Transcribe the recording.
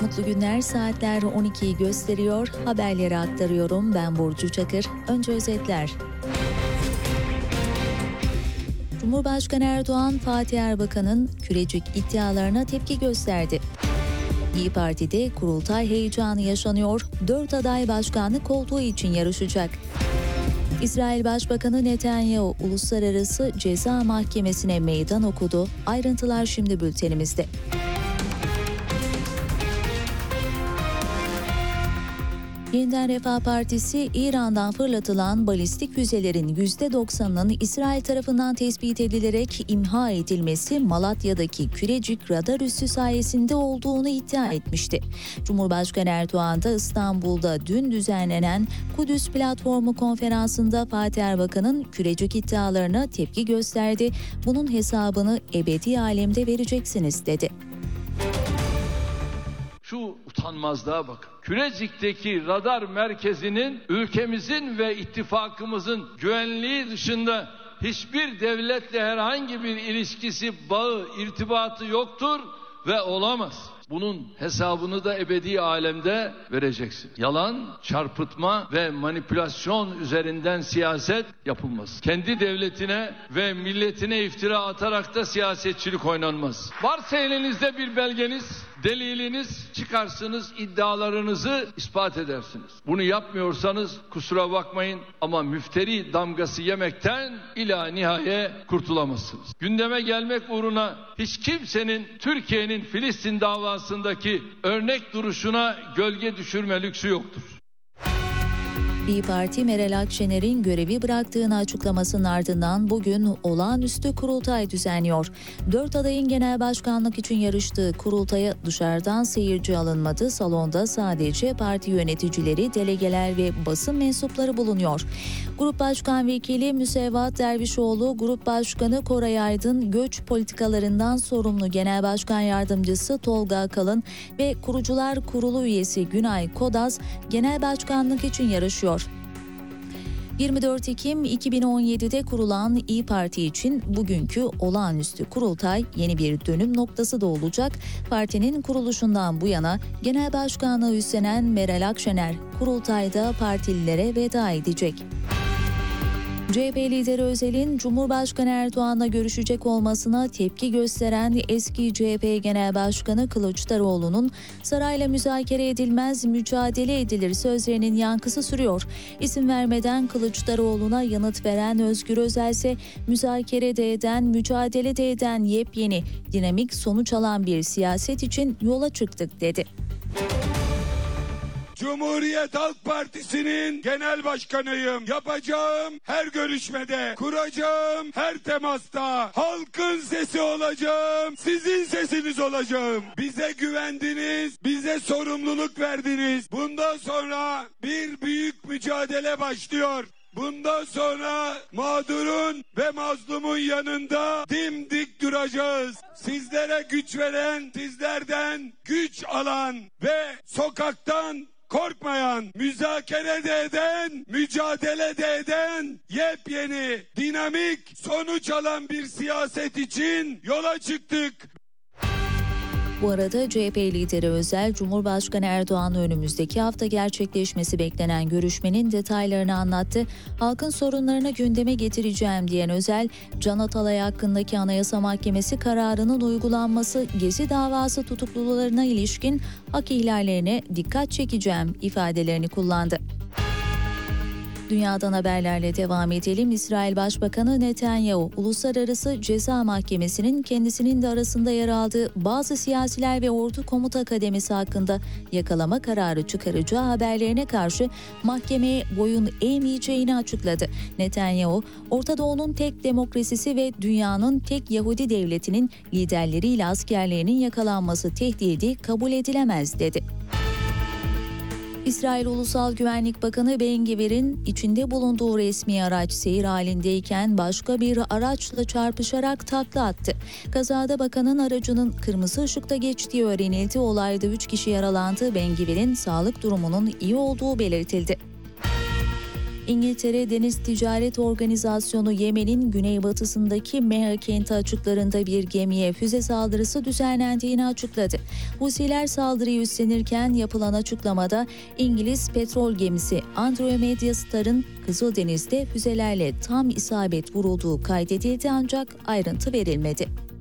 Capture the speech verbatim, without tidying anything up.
Mutlu günler, saatler on ikiyi gösteriyor. Haberleri aktarıyorum. Ben Burcu Çakır. Önce özetler. Cumhurbaşkanı Erdoğan, Fatih Erbakan'ın Kürecik iddialarına tepki gösterdi. İYİ Parti'de kurultay heyecanı yaşanıyor. Dört aday başkanlık koltuğu için yarışacak. İsrail Başbakanı Netanyahu Uluslararası Ceza Mahkemesi'ne meydan okudu. Ayrıntılar şimdi bültenimizde. Yeniden Refah Partisi, İran'dan fırlatılan balistik füzelerin yüzde doksanının İsrail tarafından tespit edilerek imha edilmesi Malatya'daki Kürecik radar üssü sayesinde olduğunu iddia etmişti. Cumhurbaşkanı Erdoğan da İstanbul'da dün düzenlenen Kudüs Platformu konferansında Fatih Erbakan'ın Kürecik iddialarına tepki gösterdi. Bunun hesabını ebedi alemde vereceksiniz dedi. Şu utanmazlığa bakın. Kürecik'teki radar merkezinin ülkemizin ve ittifakımızın güvenliği dışında hiçbir devletle herhangi bir ilişkisi, bağı, irtibatı yoktur ve olamaz. Bunun hesabını da ebedi alemde vereceksin. Yalan, çarpıtma ve manipülasyon üzerinden siyaset yapılmaz. Kendi devletine ve milletine iftira atarak da siyasetçilik oynanmaz. Varsa elinizde bir belgeniz, deliliniz, çıkarsınız, iddialarınızı ispat edersiniz. Bunu yapmıyorsanız kusura bakmayın ama müfteri damgası yemekten ila nihaye kurtulamazsınız. Gündeme gelmek uğruna hiç kimsenin Türkiye'nin Filistin davasındaki örnek duruşuna gölge düşürme lüksü yoktur. İYİ Parti, Meral Akşener'in görevi bıraktığını açıklamasının ardından bugün olağanüstü kurultay düzenliyor. Dört adayın genel başkanlık için yarıştığı kurultaya dışarıdan seyirci alınmadı. Salonda sadece parti yöneticileri, delegeler ve basın mensupları bulunuyor. Grup Başkan Vekili Müsevvat Dervişoğlu, Grup Başkanı Koray Aydın, göç politikalarından sorumlu Genel Başkan Yardımcısı Tolga Akalın ve Kurucular Kurulu üyesi Günay Kodaz genel başkanlık için yarışıyor. yirmi dört Ekim iki bin on yedide kurulan İYİ Parti için bugünkü olağanüstü kurultay yeni bir dönüm noktası da olacak. Partinin kuruluşundan bu yana genel başkanlığı üstlenen Meral Akşener kurultayda partililere veda edecek. C H P lideri Özel'in Cumhurbaşkanı Erdoğan'la görüşecek olmasına tepki gösteren eski C H P Genel Başkanı Kılıçdaroğlu'nun sarayla müzakere edilmez, mücadele edilir sözlerinin yankısı sürüyor. İsim vermeden Kılıçdaroğlu'na yanıt veren Özgür Özel ise müzakere de eden, mücadele de eden yepyeni, dinamik sonuç alan bir siyaset için yola çıktık dedi. Cumhuriyet Halk Partisi'nin genel başkanıyım. Yapacağım her görüşmede, kuracağım her temasta halkın sesi olacağım, sizin sesiniz olacağım. Bize güvendiniz, bize sorumluluk verdiniz. Bundan sonra bir büyük mücadele başlıyor. Bundan sonra mağdurun ve mazlumun yanında dimdik duracağız. Sizlere güç veren, sizlerden güç alan ve sokaktan korkmayan, müzakere de eden, mücadele de eden, yepyeni, dinamik, sonuç alan bir siyaset için yola çıktık. Bu arada C H P lideri Özel, Cumhurbaşkanı Erdoğan'la önümüzdeki hafta gerçekleşmesi beklenen görüşmenin detaylarını anlattı. Halkın sorunlarını gündeme getireceğim diyen Özel, Can Atalay hakkındaki Anayasa Mahkemesi kararının uygulanması, Gezi davası tutuklularına ilişkin hak ihlallerine dikkat çekeceğim ifadelerini kullandı. Dünyadan haberlerle devam edelim. İsrail Başbakanı Netanyahu, Uluslararası Ceza Mahkemesi'nin kendisinin de arasında yer aldığı bazı siyasiler ve ordu komuta kademesi hakkında yakalama kararı çıkaracağı haberlerine karşı mahkemeye boyun eğmeyeceğini açıkladı. Netanyahu, Orta Doğu'nun tek demokrasisi ve dünyanın tek Yahudi devletinin liderleriyle askerlerinin yakalanması tehdidi kabul edilemez dedi. İsrail Ulusal Güvenlik Bakanı Ben Gvir'in içinde bulunduğu resmi araç seyir halindeyken başka bir araçla çarpışarak takla attı. Kazada bakanın aracının kırmızı ışıkta geçtiği öğrenildi. Olayda üç kişi yaralandı. Ben Gvir'in sağlık durumunun iyi olduğu belirtildi. İngiltere Deniz Ticaret Organizasyonu Yemen'in güneybatısındaki Meha kenti açıklarında bir gemiye füze saldırısı düzenlendiğini açıkladı. Husiler saldırıyı üstlenirken yapılan açıklamada İngiliz petrol gemisi Andromeda Star'ın Kızıldeniz'de füzelerle tam isabet vurulduğu kaydedildi ancak ayrıntı verilmedi.